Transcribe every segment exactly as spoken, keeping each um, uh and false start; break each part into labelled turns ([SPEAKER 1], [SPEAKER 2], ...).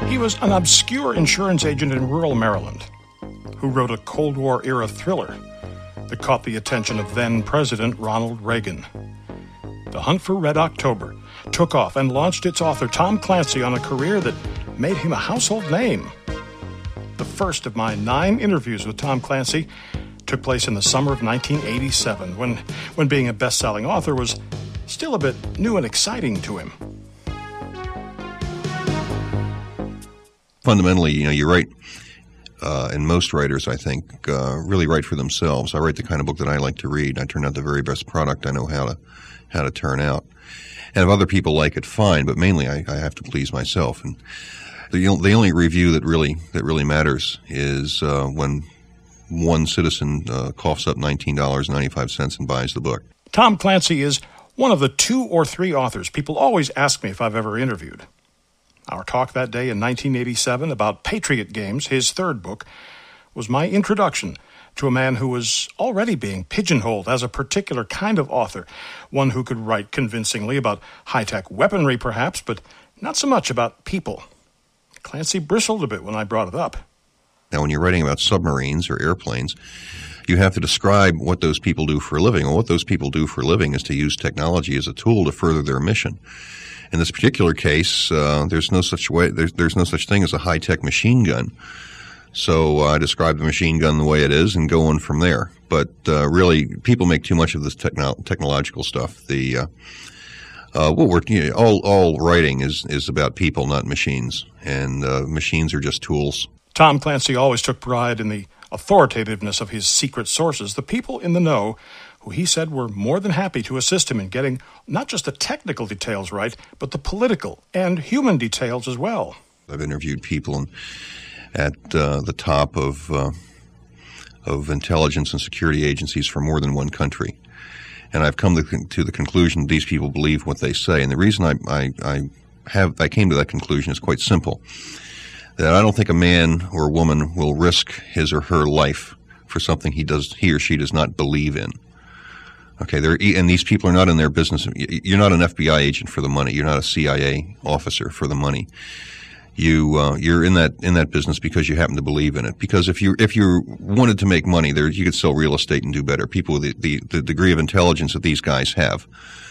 [SPEAKER 1] He was an obscure insurance agent in rural Maryland who wrote a Cold War-era thriller that caught the attention of then-President Ronald Reagan. The Hunt for Red October took off and launched its author, Tom Clancy, on a career that made him a household name. The first of my nine interviews with Tom Clancy took place in the summer of nineteen eighty-seven, when, when being a best-selling author was still a bit new and exciting to him.
[SPEAKER 2] Fundamentally, you know, you're right. Uh, and most writers, I think, uh, really write for themselves. I write the kind of book that I like to read. I turn out the very best product I know how to how to turn out. And if other people like it, fine. But mainly, I, I have to please myself. And the the only review that really that really matters is uh, when one citizen uh, coughs up nineteen dollars and ninety-five cents and buys the book.
[SPEAKER 1] Tom Clancy is one of the two or three authors people always ask me if I've ever interviewed. Our talk that day in nineteen eighty-seven about Patriot Games, his third book, was my introduction to a man who was already being pigeonholed as a particular kind of author, one who could write convincingly about high-tech weaponry, perhaps, but not so much about people. Clancy bristled a bit when I brought it up.
[SPEAKER 2] Now, when you're writing about submarines or airplanes, you have to describe what those people do for a living. And what those people do for a living is to use technology as a tool to further their mission. In this particular case, uh, there's no such way. There's, there's no such thing as a high-tech machine gun. So uh, I describe the machine gun the way it is and go on from there. But uh, really, people make too much of this techno- technological stuff. The uh, uh, what we're you know, all all writing is is about people, not machines, and uh, machines are just tools.
[SPEAKER 1] Tom Clancy always took pride in the authoritativeness of his secret sources, the people in the know, who he said were more than happy to assist him in getting not just the technical details right, but the political and human details as well.
[SPEAKER 2] I've interviewed people in, at uh, the top of uh, of intelligence and security agencies for more than one country, and I've come to, to the conclusion that these people believe what they say. And the reason I, I, I have I came to that conclusion is quite simple: that I don't think a man or a woman will risk his or her life for something he does he or she does not believe in. Okay, they're, and these people are not in their business. You're not an F B I agent for the money. You're not a C I A officer for the money. You uh, you're in that in that business because you happen to believe in it. Because if you if you wanted to make money, there you could sell real estate and do better. People with the, the, the degree of intelligence that these guys have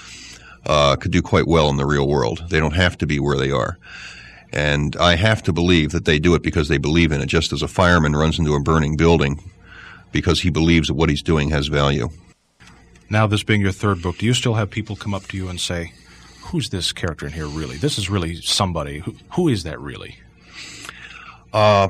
[SPEAKER 2] uh, could do quite well in the real world. They don't have to be where they are. And I have to believe that they do it because they believe in it. Just as a fireman runs into a burning building because he believes that what he's doing has value.
[SPEAKER 3] Now, this being your third book, do you still have people come up to you and say, who's this character in here really? This is really somebody. Who, who is that really?
[SPEAKER 2] Uh,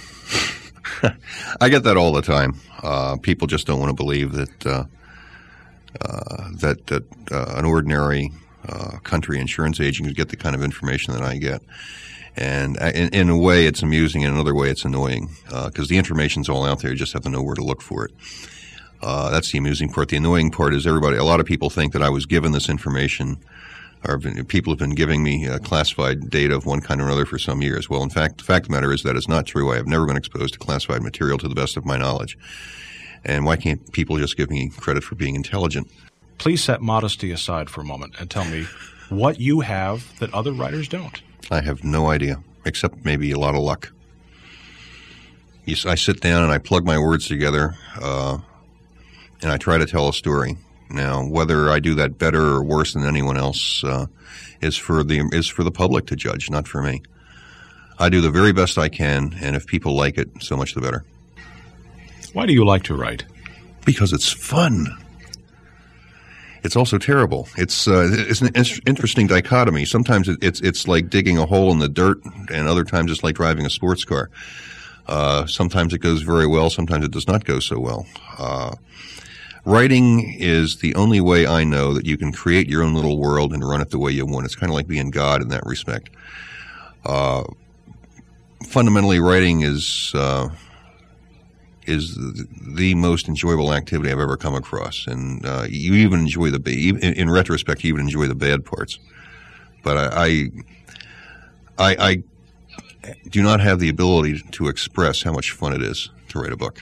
[SPEAKER 2] I get that all the time. Uh, people just don't want to believe that uh, uh, that, that uh, an ordinary uh, country insurance agent could get the kind of information that I get. And in, in a way, it's amusing. In another way, it's annoying because uh, the information's all out there. You just have to know where to look for it. Uh, that's the amusing part. The annoying part is everybody, a lot of people think that I was given this information, or been, people have been giving me uh, classified data of one kind or another for some years. Well, in fact, the fact of the matter is that is not true. I have never been exposed to classified material to the best of my knowledge. And why can't people just give me credit for being intelligent?
[SPEAKER 3] Please set modesty aside for a moment and tell me what you have that other writers don't.
[SPEAKER 2] I have no idea, except maybe a lot of luck. You, I sit down and I plug my words together, uh, and I try to tell a story. Now, whether I do that better or worse than anyone else uh, is for the is for the public to judge, not for me. I do the very best I can, and if people like it, so much the better.
[SPEAKER 3] Why do you like to write?
[SPEAKER 2] Because it's fun. It's also terrible. It's uh, it's an interesting dichotomy. Sometimes it's it's like digging a hole in the dirt, and other times it's like driving a sports car. Uh, sometimes it goes very well. Sometimes it does not go so well. Uh, writing is the only way I know that you can create your own little world and run it the way you want. It's kind of like being God in that respect. Uh, fundamentally, writing is uh, is the most enjoyable activity I've ever come across, and uh, you even enjoy the in, in retrospect, you even enjoy the bad parts. But I, I, I do not have the ability to express how much fun it is to write a book.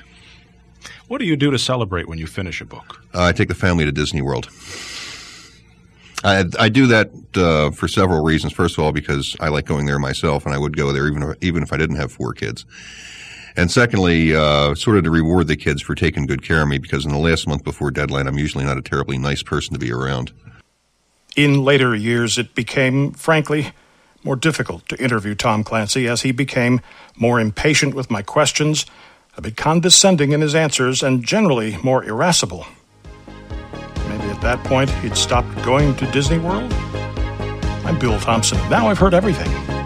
[SPEAKER 3] What do you do to celebrate when you finish a book?
[SPEAKER 2] Uh, I take the family to Disney World. I, I do that uh, for several reasons. First of all, because I like going there myself, and I would go there even if, even if I didn't have four kids. And secondly, uh, sort of to reward the kids for taking good care of me, because in the last month before deadline, I'm usually not a terribly nice person to be around.
[SPEAKER 1] In later years, it became, frankly, more difficult to interview Tom Clancy as he became more impatient with my questions, a bit condescending in his answers, and generally more irascible. Maybe at that point he'd stopped going to Disney World? I'm Bill Thompson. Now I've heard everything.